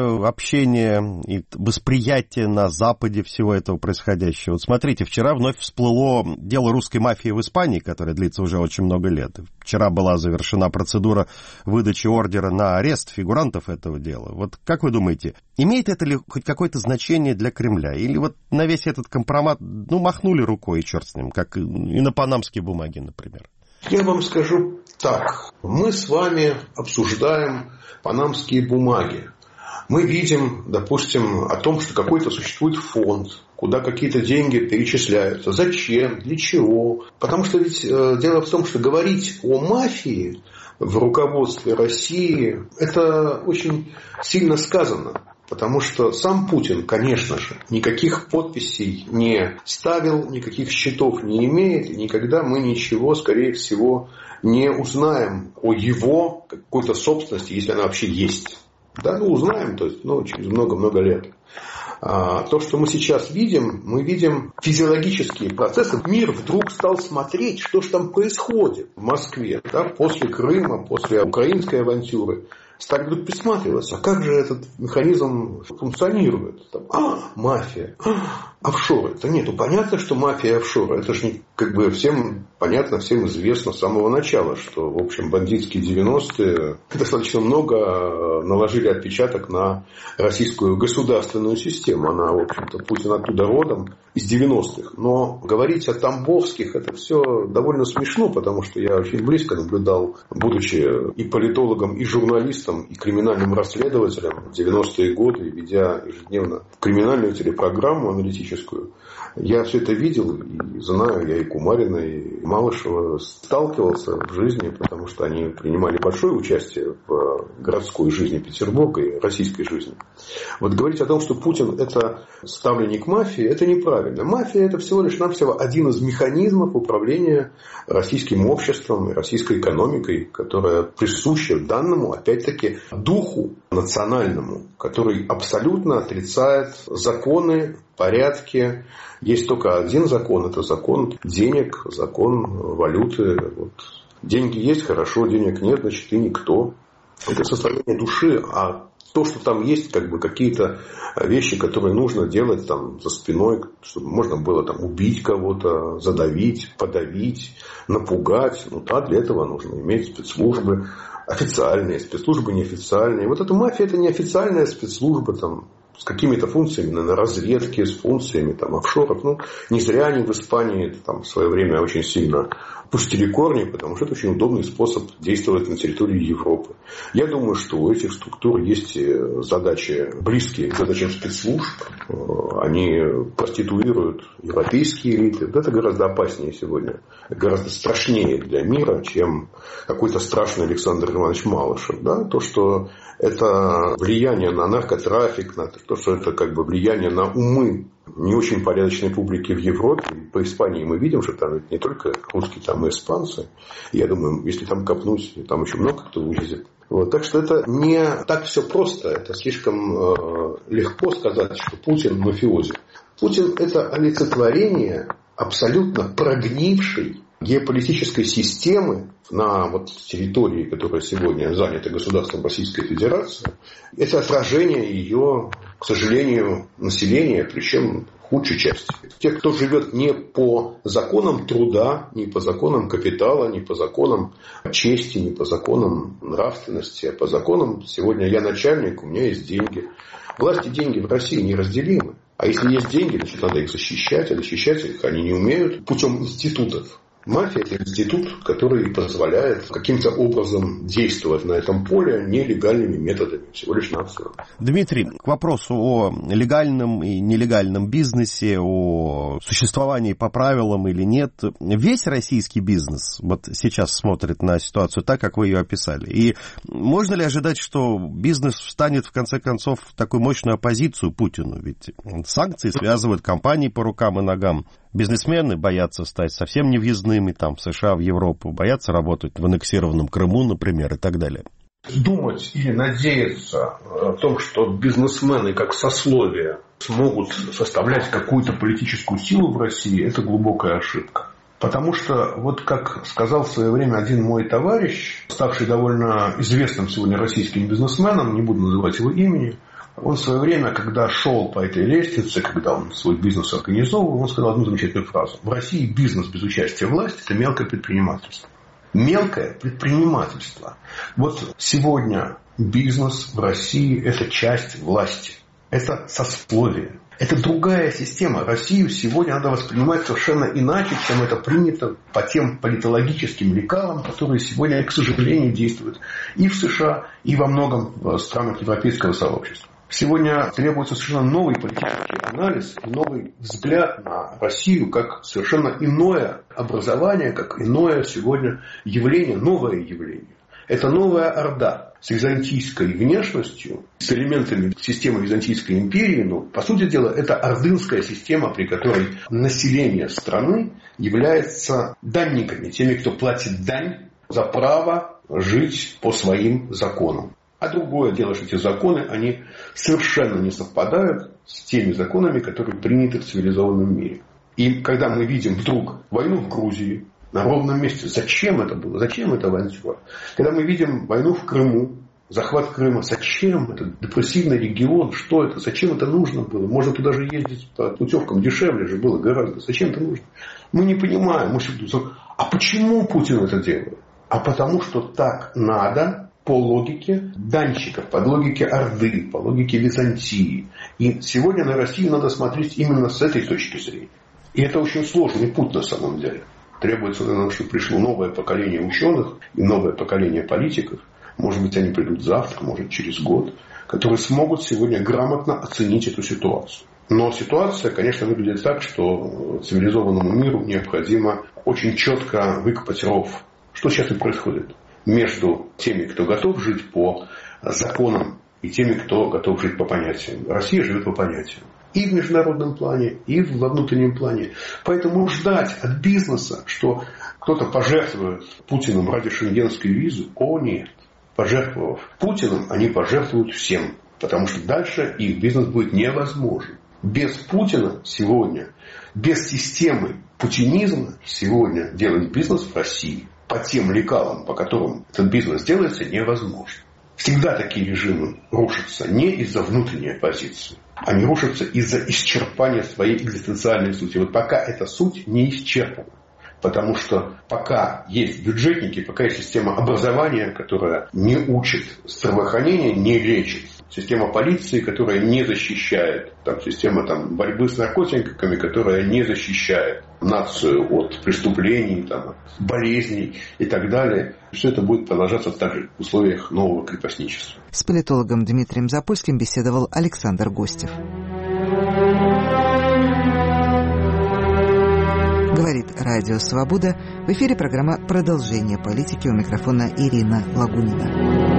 общения и восприятия на Западе всего этого происходящего. Вот смотрите, вчера вновь всплыло дело русской мафии в Испании, которое длится уже очень много лет. Вчера была завершена процедура выдачи ордера на арест фигурантов этого дела. Вот как вы думаете, имеет это ли хоть какое-то значение для Кремля? Или вот на весь этот компромат, ну, махнули рукой, и черт с ним, как и на панамские бумаги, например? Я вам скажу так. Мы с вами обсуждаем панамские бумаги. Мы видим, допустим, о том, что какой-то существует фонд, куда какие-то деньги перечисляются. Зачем? Для чего? Потому что ведь э, дело в том, что говорить о мафии в руководстве России, это очень сильно сказано. Потому что сам Путин, конечно же, никаких подписей не ставил, никаких счетов не имеет. И никогда мы ничего, скорее всего, не узнаем о его какой-то собственности, если она вообще есть. Да, ну узнаем, то есть, ну, через много-много лет. А, то, что мы сейчас видим, мы видим физиологические процессы. Мир вдруг стал смотреть, что же там происходит в Москве, да, после Крыма, после украинской авантюры. Стали вдруг присматриваться, а как же этот механизм функционирует. Там, а, мафия, а, офшоры. Да нет, ну понятно, что мафия и офшоры. Это же как бы всем понятно, всем известно с самого начала, что, в общем, бандитские девяностые достаточно много наложили отпечаток на российскую государственную систему. Она, в общем-то, Путин оттуда родом, из девяностых. Но говорить о тамбовских, это все довольно смешно, потому что я очень близко наблюдал, будучи и политологом, и журналистом, и криминальным расследователем в девяностые годы, ведя ежедневно криминальную телепрограмму аналитическую. Я все это видел и знаю, я и Кумарина, и Малышева сталкивался в жизни, потому что они принимали большое участие в городской жизни Петербурга и российской жизни. Вот говорить о том, что Путин это ставленник мафии, это неправильно. Мафия это всего лишь навсего один из механизмов управления российским обществом и российской экономикой, которая присуща данному, опять-таки, опять-таки, духу национальному, который абсолютно отрицает законы, порядки. Есть только один закон, это закон денег, закон валюты. Вот. Деньги есть, хорошо, денег нет, значит, ты никто. Это состояние души, а то, что там есть как бы какие-то вещи, которые нужно делать там за спиной, чтобы можно было там убить кого-то, задавить, подавить, напугать. Ну да, для этого нужно иметь спецслужбы официальные, спецслужбы неофициальные. Вот эта мафия — это неофициальная спецслужба там, с какими-то функциями на разведке, с функциями там, офшоров. Ну, не зря они в Испании там, в свое время очень сильно пустили корни, потому что это очень удобный способ действовать на территории Европы. Я думаю, что у этих структур есть задачи близкие к задачам спецслужб. Они проституируют европейские элиты. Это гораздо опаснее сегодня, гораздо страшнее для мира, чем какой-то страшный Александр Иванович Малышев. Да? То, что это влияние на наркотрафик, на то, что это как бы влияние на умы не очень порядочной публики в Европе. По Испании мы видим, что там не только русские, там и испанцы. Я думаю, если там копнуть, там еще много кто увидит. Вот. Так что это не так все просто. Это слишком э, легко сказать, что Путин мафиози. Путин – это олицетворение абсолютно прогнившей геополитической системы на вот територии, которая сегодня занята государством Российской Федерации. Это отражение ее, к сожалению, населения, причем худшей части. Тех, кто живет не по законам труда, не по законам капитала, не по законам чести, не по законам нравственности, а по законам «сегодня я начальник, у меня есть деньги». Власть и деньги в России неразделимы. А если есть деньги, значит, надо их защищать, а защищать их они не умеют путем институтов. Мафия – это институт, который позволяет каким-то образом действовать на этом поле нелегальными методами, всего лишь навсего. Дмитрий, к вопросу о легальном и нелегальном бизнесе, о существовании по правилам или нет. Весь российский бизнес вот сейчас смотрит на ситуацию так, как вы ее описали. И можно ли ожидать, что бизнес встанет в конце концов в такую мощную оппозицию Путину? Ведь санкции связывают компании по рукам и ногам. Бизнесмены боятся стать совсем невъездными там, в США, в Европу, боятся работать в аннексированном Крыму, например, и так далее. Думать или надеяться о том, что бизнесмены как сословие смогут составлять какую-то политическую силу в России, это глубокая ошибка. Потому что, вот как сказал в свое время один мой товарищ, ставший довольно известным сегодня российским бизнесменом, не буду называть его имени, он в свое время, когда шел по этой лестнице, когда он свой бизнес организовывал, он сказал одну замечательную фразу. В России бизнес без участия власти – это мелкое предпринимательство. Мелкое предпринимательство. Вот сегодня бизнес в России – это часть власти. Это сословие. Это другая система. Россию сегодня надо воспринимать совершенно иначе, чем это принято по тем политологическим лекалам, которые сегодня, к сожалению, действуют и в США, и во многом странах европейского сообщества. Сегодня требуется совершенно новый политический анализ, новый взгляд на Россию как совершенно иное образование, как иное сегодня явление, новое явление. Это новая Орда с византийской внешностью, с элементами системы Византийской империи. Но, по сути дела, это ордынская система, при которой население страны является данниками, теми, кто платит дань за право жить по своим законам. А другое дело, что эти законы, они совершенно не совпадают с теми законами, которые приняты в цивилизованном мире. И когда мы видим вдруг войну в Грузии, на ровном месте, зачем это было? Зачем это авантюра? Когда мы видим войну в Крыму, захват Крыма, зачем это? Депрессивный регион, что это? Зачем это нужно было? Можно туда же ездить по путевкам, дешевле же было гораздо. Зачем это нужно? Мы не понимаем. Мы... А почему Путин это делает? А потому что так надо по логике данщиков, по логике Орды, по логике Византии. И сегодня на Россию надо смотреть именно с этой точки зрения. И это очень сложный путь на самом деле. Требуется, наверное, чтобы пришло новое поколение ученых и новое поколение политиков. Может быть, они придут завтра, может, через год, которые смогут сегодня грамотно оценить эту ситуацию. Но ситуация, конечно, выглядит так, что цивилизованному миру необходимо очень четко выкопать ров. Что сейчас и происходит между теми, кто готов жить по законам, и теми, кто готов жить по понятиям. Россия живет по понятиям. И в международном плане, и во внутреннем плане. Поэтому ждать от бизнеса, что кто-то пожертвует Путиным ради шенгенской визы, о нет. Пожертвовав Путиным, они пожертвуют всем, потому что дальше их бизнес будет невозможен. Без Путина сегодня, без системы путинизма сегодня делать бизнес в России по тем лекалам, по которым этот бизнес делается, невозможно. Всегда такие режимы рушатся не из-за внутренней оппозиции. Они рушатся из-за исчерпания своей экзистенциальной сути. Вот пока эта суть не исчерпана. Потому что пока есть бюджетники, пока есть система образования, которая не учит здравоохранения, не лечит. Система полиции, которая не защищает. Там, система там, борьбы с наркотиками, которая не защищает нацию от преступлений, там, от болезней и так далее. Все это будет продолжаться также в условиях нового крепостничества. С политологом Дмитрием Запольским беседовал Александр Гостев. Говорит Радио Свобода. В эфире программа «Продолжение политики». У микрофона Ирина Лагунина.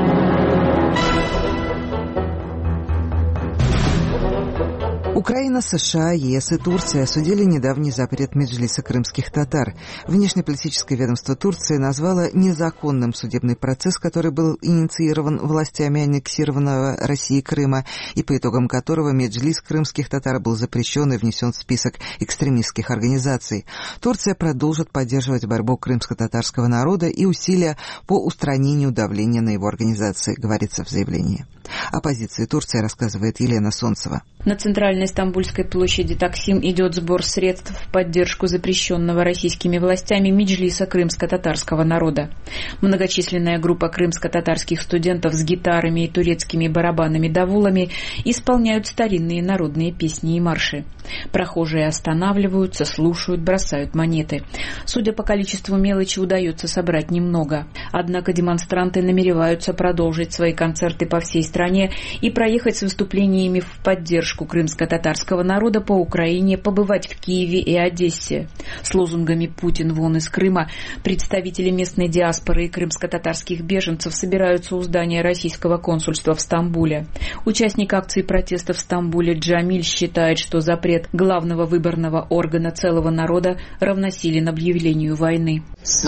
Украина, США, ЕС и Турция осудили недавний запрет Меджлиса крымских татар. Внешнеполитическое ведомство Турции назвало незаконным судебный процесс, который был инициирован властями аннексированного России Крыма, и по итогам которого Меджлис крымских татар был запрещен и внесен в список экстремистских организаций. Турция продолжит поддерживать борьбу крымско-татарского народа и усилия по устранению давления на его организации, говорится в заявлении. О позиции Турции рассказывает Елена Солнцева. На центральной Стамбульской площади Таксим идет сбор средств в поддержку запрещенного российскими властями Меджлиса крымско-татарского народа. Многочисленная группа крымско-татарских студентов с гитарами и турецкими барабанами-давулами исполняют старинные народные песни и марши. Прохожие останавливаются, слушают, бросают монеты. Судя по количеству мелочи, удается собрать немного. Однако демонстранты намереваются продолжить свои концерты по всей стране и проехать с выступлениями в поддержку крымско-татарского народа по Украине, побывать в Киеве и Одессе. С лозунгами «Путин вон из Крыма» представители местной диаспоры и крымско-татарских беженцев собираются у здания российского консульства в Стамбуле. Участник акции протеста в Стамбуле Джамиль считает, что запрет главного выборного органа целого народа равносилен объявлению войны.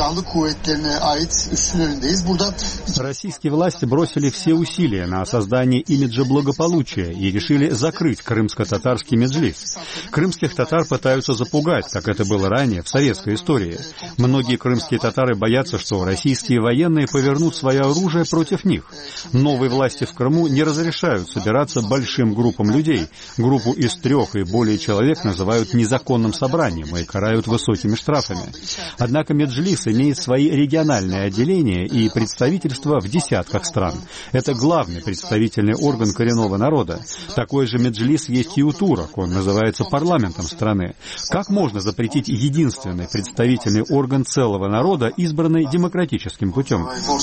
Российские власти бросили все усилия на создание имиджа благополучия и решили закрыть крымско-татарский меджлис. Крымских татар пытаются запугать, как это было ранее в советской истории. Многие крымские татары боятся, что российские военные повернут свое оружие против них. Новые власти в Крыму не разрешают собираться большим группам людей. Группу из трех и более человек называют незаконным собранием и карают высокими штрафами. Однако меджлис имеет свои региональные отделения и представительства в десятках стран. Это главный представительный орган коренного народа. Такой же меджлис есть и у турок, он называется парламентом страны. Как можно запретить единственный представительный орган целого народа, избранный демократическим путем?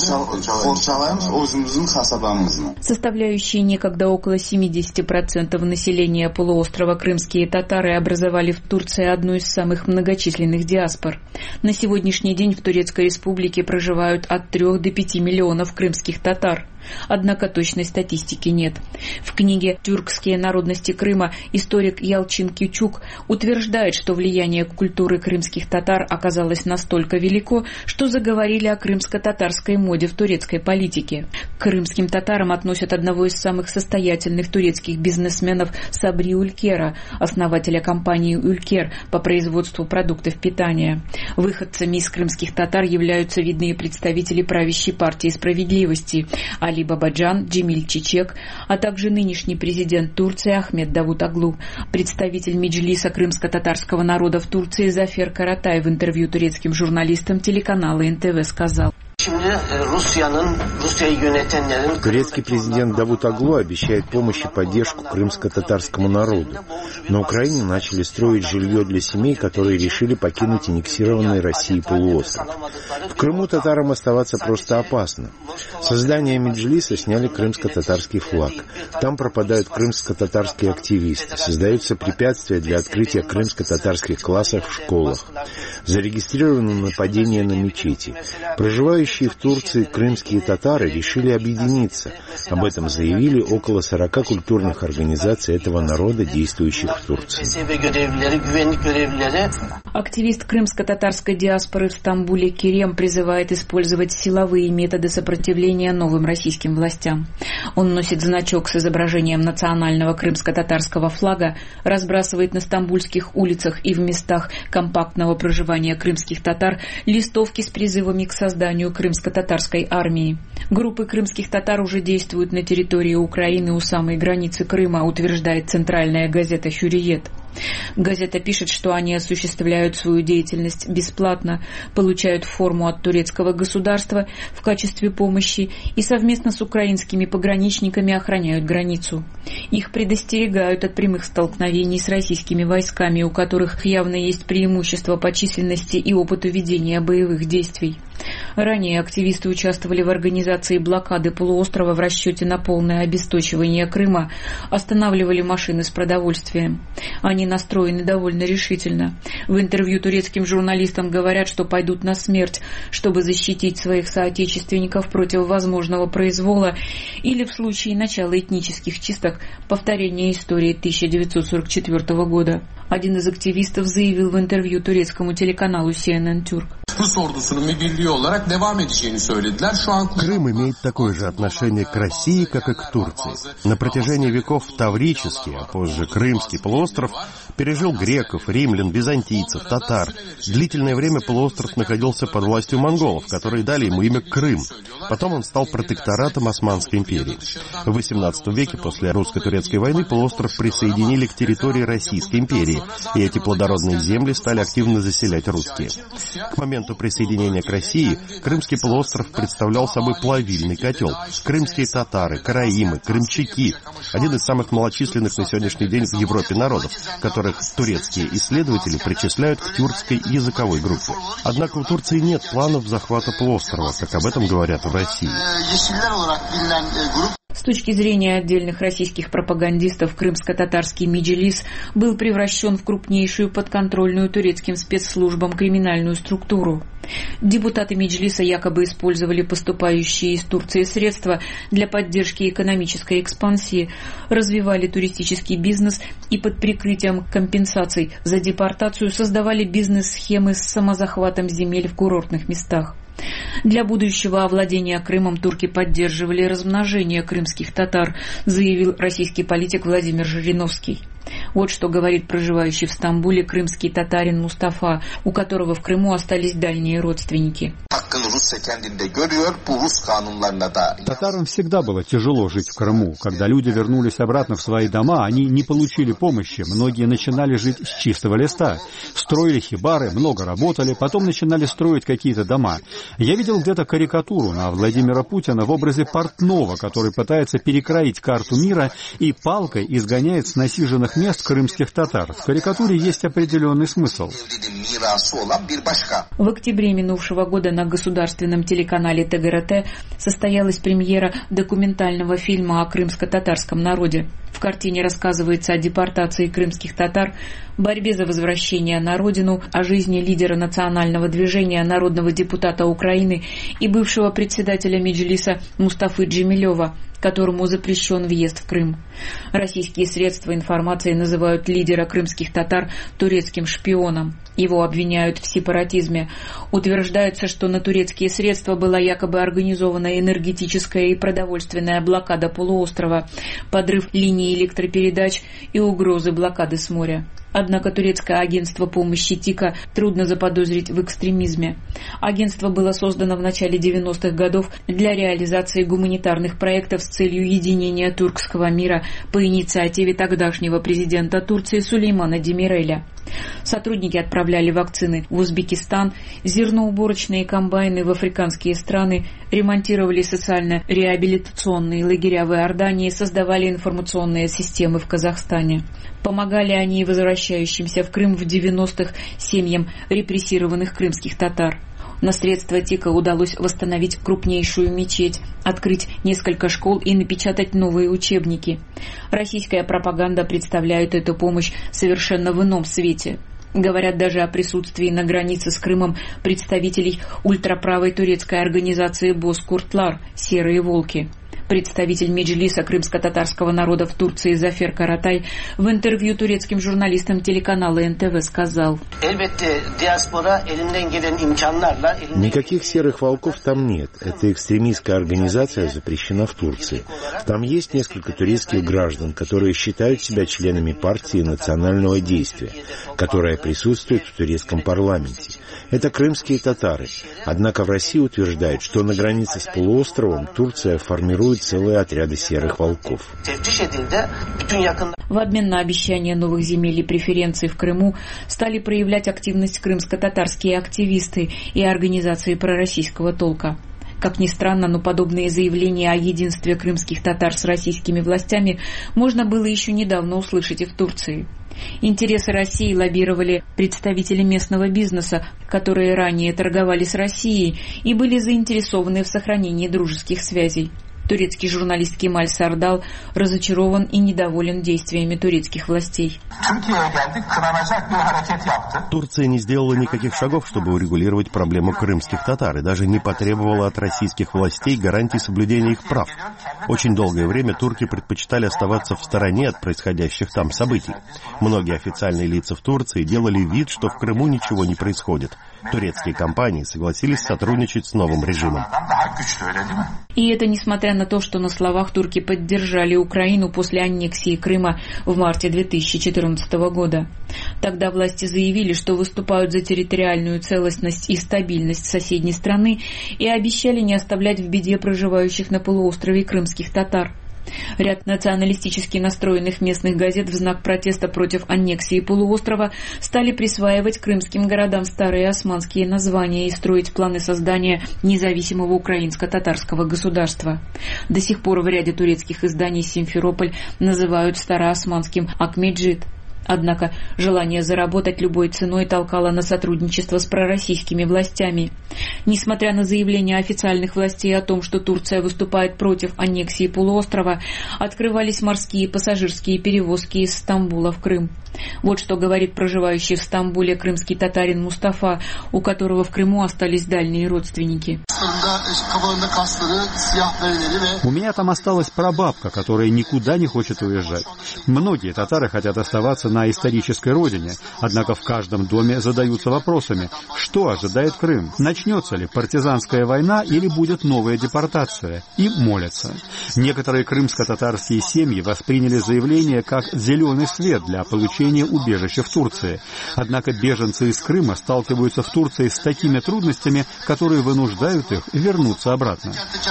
Составляющие некогда около семьдесят процентов населения полуострова крымские татары образовали в Турции одну из самых многочисленных диаспор. На сегодняшний день в Турецкой республике проживают от трёх до пяти миллионов крымских татар. Однако точной статистики нет. В книге «Тюркские народности Крыма» историк Ялчин Кючук утверждает, что влияние культуры крымских татар оказалось настолько велико, что заговорили о крымско-татарской моде в турецкой политике. К крымским татарам относят одного из самых состоятельных турецких бизнесменов Сабри Улькера, основателя компании «Улькер» по производству продуктов питания. Выходцами из крымских татар являются видные представители правящей партии «Справедливости» Али Бабаджан, Джемиль Чичек, а также нынешний президент Турции Ахмед Давутоглу. Представитель Меджлиса крымско-татарского народа в Турции Зафер Каратай в интервью турецким журналистам телеканала эн тэ вэ сказал: Турецкий президент Давутоглу обещает помощь и поддержку крымско-татарскому народу. На Украине начали строить жилье для семей, которые решили покинуть аннексированный Россией полуостров. В Крыму татарам оставаться просто опасно. Со здания Меджлиса сняли крымско-татарский флаг. Там пропадают крымско-татарские активисты. Создаются препятствия для открытия крымско-татарских классов в школах. Зарегистрировано нападение на мечети. Проживающие Живущие в Турции крымские татары решили объединиться. Об этом заявили около сорока культурных организаций этого народа, действующих в Турции. Активист крымско-татарской диаспоры в Стамбуле Керем призывает использовать силовые методы сопротивления новым российским властям. Он носит значок с изображением национального крымско-татарского флага, разбрасывает на стамбульских улицах и в местах компактного проживания крымских татар листовки с призывами к созданию крымско-татарской армии. Группы крымских татар уже действуют на территории Украины у самой границы Крыма, утверждает центральная газета «Хюриет». Газета пишет, что они осуществляют свою деятельность бесплатно, получают форму от турецкого государства в качестве помощи и совместно с украинскими пограничниками охраняют границу. Их предостерегают от прямых столкновений с российскими войсками, у которых явно есть преимущество по численности и опыту ведения боевых действий. Ранее активисты участвовали в организации блокады полуострова в расчете на полное обесточивание Крыма, останавливали машины с продовольствием. Они настроены довольно решительно. В интервью турецким журналистам говорят, что пойдут на смерть, чтобы защитить своих соотечественников против возможного произвола или в случае начала этнических чисток повторения истории тысяча девятьсот сорок четвёртого года. Один из активистов заявил в интервью турецкому телеканалу си эн эн Türk. Крым имеет такое же отношение к России, как и к Турции. На протяжении веков Таврический, а позже Крымский полуостров пережил греков, римлян, византийцев, татар. Длительное время полуостров находился под властью монголов, которые дали ему имя Крым. Потом он стал протекторатом Османской империи. В восемнадцатом веке после русско-турецкой войны полуостров присоединили к территории Российской империи, и эти плодородные земли стали активно заселять русские. К моменту присоединения к России Крымский полуостров представлял собой плавильный котел. Крымские татары, караимы, крымчаки – один из самых малочисленных на сегодняшний день в Европе народов, которых турецкие исследователи причисляют к тюркской языковой группе. Однако у Турции нет планов захвата полуострова, как об этом говорят в России. С точки зрения отдельных российских пропагандистов, крымско-татарский меджлис был превращен в крупнейшую подконтрольную турецким спецслужбам криминальную структуру. Депутаты меджлиса якобы использовали поступающие из Турции средства для поддержки экономической экспансии, развивали туристический бизнес и под прикрытием компенсаций за депортацию создавали бизнес-схемы с самозахватом земель в курортных местах. Для будущего овладения Крымом турки поддерживали размножение крымских татар, заявил российский политик Владимир Жириновский. Вот что говорит проживающий в Стамбуле крымский татарин Мустафа, у которого в Крыму остались дальние родственники. Татарам всегда было тяжело жить в Крыму. Когда люди вернулись обратно в свои дома, они не получили помощи. Многие начинали жить с чистого листа. Строили хибары, много работали, потом начинали строить какие-то дома. Я видел где-то карикатуру на Владимира Путина в образе портного, который пытается перекроить карту мира и палкой изгоняет с насиженных мест крымских татар. В карикатуре есть определенный смысл. В октябре минувшего года на государственном телеканале тэ гэ эр тэ состоялась премьера документального фильма о крымско-татарском народе. В картине рассказывается о депортации крымских татар, борьбе за возвращение на родину, о жизни лидера национального движения, народного депутата Украины и бывшего председателя меджлиса Мустафы Джемилева, которому запрещен въезд в Крым. Российские средства информации называют лидера крымских татар турецким шпионом. Его обвиняют в сепаратизме. Утверждается, что на турецкие средства была якобы организована энергетическая и продовольственная блокада полуострова, подрыв линий электропередач и угрозы блокады с моря. Однако турецкое агентство помощи ТИКа трудно заподозрить в экстремизме. Агентство было создано в начале девяностых годов для реализации гуманитарных проектов с целью единения тюркского мира по инициативе тогдашнего президента Турции Сулеймана Демиреля. Сотрудники отправляли вакцины в Узбекистан, зерноуборочные комбайны в африканские страны, ремонтировали социально-реабилитационные лагеря в Иордании, создавали информационные системы в Казахстане. Помогали они возвращающимся в Крым в девяностых семьям репрессированных крымских татар. На средства ТИКа удалось восстановить крупнейшую мечеть, открыть несколько школ и напечатать новые учебники. Российская пропаганда представляет эту помощь совершенно в ином свете. Говорят даже о присутствии на границе с Крымом представителей ультраправой турецкой организации «Бозкуртлар» «Серые волки». Представитель Меджлиса крымско-татарского народа в Турции Зафер Каратай в интервью турецким журналистам телеканала эн тэ вэ сказал: «Никаких серых волков там нет. Эта экстремистская организация запрещена в Турции. Там есть несколько турецких граждан, которые считают себя членами партии национального действия, которая присутствует в турецком парламенте. Это крымские татары. Однако в России утверждают, что на границе с полуостровом Турция формирует целые отряды серых волков». В обмен на обещание новых земель и преференций в Крыму стали проявлять активность крымско-татарские активисты и организации пророссийского толка. Как ни странно, но подобные заявления о единстве крымских татар с российскими властями можно было еще недавно услышать и в Турции. Интересы России лоббировали представители местного бизнеса, которые ранее торговали с Россией и были заинтересованы в сохранении дружеских связей. Турецкий журналист Кемаль Сардал разочарован и недоволен действиями турецких властей. Турция не сделала никаких шагов, чтобы урегулировать проблему крымских татар, и даже не потребовала от российских властей гарантий соблюдения их прав. Очень долгое время турки предпочитали оставаться в стороне от происходящих там событий. Многие официальные лица в Турции делали вид, что в Крыму ничего не происходит. Турецкие компании согласились сотрудничать с новым режимом. И это несмотря на то, что на словах турки поддержали Украину после аннексии Крыма в марте две тысячи четырнадцатого года. Тогда власти заявили, что выступают за территориальную целостность и стабильность соседней страны и обещали не оставлять в беде проживающих на полуострове крымских татар. Ряд националистически настроенных местных газет в знак протеста против аннексии полуострова стали присваивать крымским городам старые османские названия и строить планы создания независимого украинско-татарского государства. До сих пор в ряде турецких изданий Симферополь называют староосманским Акмеджид. Однако желание заработать любой ценой толкало на сотрудничество с пророссийскими властями. Несмотря на заявления официальных властей о том, что Турция выступает против аннексии полуострова, открывались морские и пассажирские перевозки из Стамбула в Крым. Вот что говорит проживающий в Стамбуле крымский татарин Мустафа, у которого в Крыму остались дальние родственники. У меня там осталась прабабка, которая никуда не хочет уезжать. Многие татары хотят оставаться на исторической родине, однако в каждом доме задаются вопросами, что ожидает Крым, начнется ли партизанская война или будет новая депортация, и молятся. Некоторые крымско-татарские семьи восприняли заявление как зеленый свет для получения убежища в Турции. Однако беженцы из Крыма сталкиваются в Турции с такими трудностями, которые вынуждают их вернуться обратно.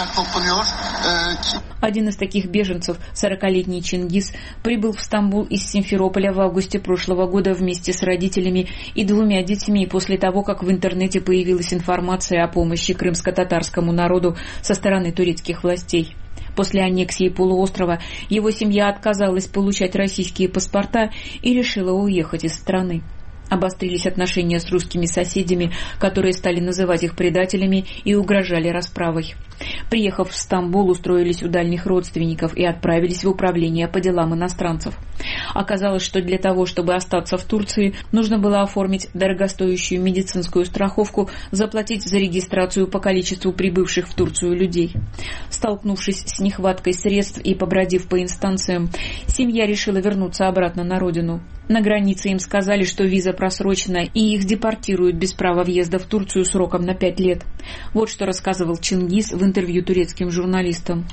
Один из таких беженцев, сорокалетний Чингис, прибыл в Стамбул из Симферополя в августе прошлого года вместе с родителями и двумя детьми после того, как в интернете появилась информация о помощи крымско-татарскому народу со стороны турецких властей. После аннексии полуострова его семья отказалась получать российские паспорта и решила уехать из страны. Обострились отношения с русскими соседями, которые стали называть их предателями и угрожали расправой. Приехав в Стамбул, устроились у дальних родственников и отправились в управление по делам иностранцев. Оказалось, что для того, чтобы остаться в Турции, нужно было оформить дорогостоящую медицинскую страховку, заплатить за регистрацию по количеству прибывших в Турцию людей. Столкнувшись с нехваткой средств и побродив по инстанциям, семья решила вернуться обратно на родину. На границе им сказали, что виза просрочена и их депортируют без права въезда в Турцию сроком на пять лет. Вот что рассказывал Чингис в интервью турецким журналистам.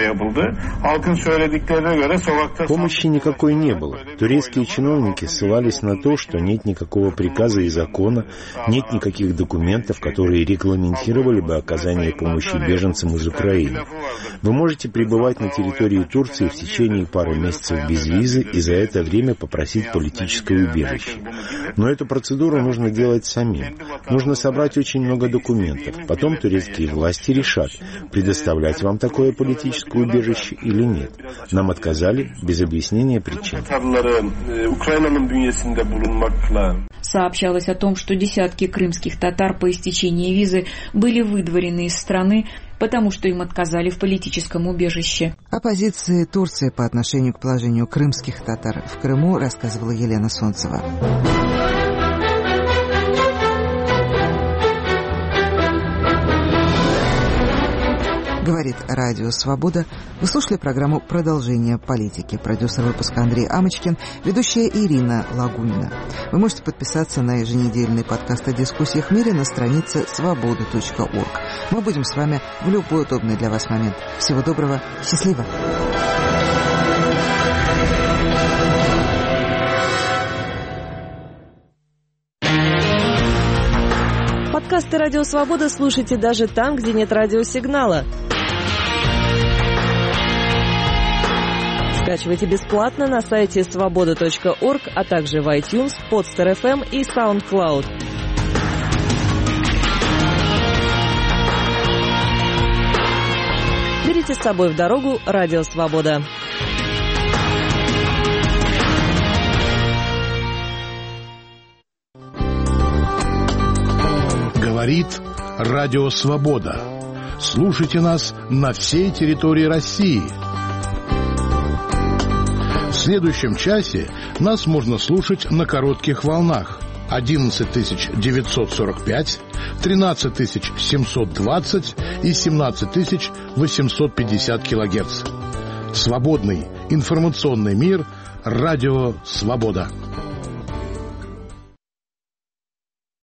Помощи никакой не было. Турецкие чиновники ссылались на то, что нет никакого приказа и закона, нет никаких документов, которые регламентировали бы оказание помощи беженцам из Украины. Вы можете пребывать на территории Турции в течение пары месяцев без визы и за это время попросить политическое убежище. Но эту процедуру нужно делать самим. Нужно собрать очень много документов. Потом турецкие власти решат, предоставлять вам такое политическое убежище или нет. Нам отказали без объяснения причин. Сообщалось о том, что десятки крымских татар по истечении визы были выдворены из страны, потому что им отказали в политическом убежище. О позиции Турции по отношению к положению крымских татар в Крыму рассказывала Елена Солнцева. «Радио Свобода». Вы слушали программу «Продолжение политики». Продюсер выпуска Андрей Амочкин, ведущая Ирина Лагунина. Вы можете подписаться на еженедельный подкаст о дискуссиях в мире на странице свобода точка орг. Мы будем с вами в любой удобный для вас момент. Всего доброго, счастливо! Подкасты «Радио Свобода» слушайте даже там, где нет радиосигнала. Скачивайте бесплатно на сайте свобода точка орг, а также в iTunes, Podster эф эм и SoundCloud. Берите с собой в дорогу «Радио Свобода». Говорит Радио Свобода. Слушайте нас на всей территории России. В следующем часе нас можно слушать на коротких волнах одиннадцать тысяч девятьсот сорок пять, тринадцать тысяч семьсот двадцать и семнадцать тысяч восемьсот пятьдесят килогерц. Свободный информационный мир. Радио Свобода.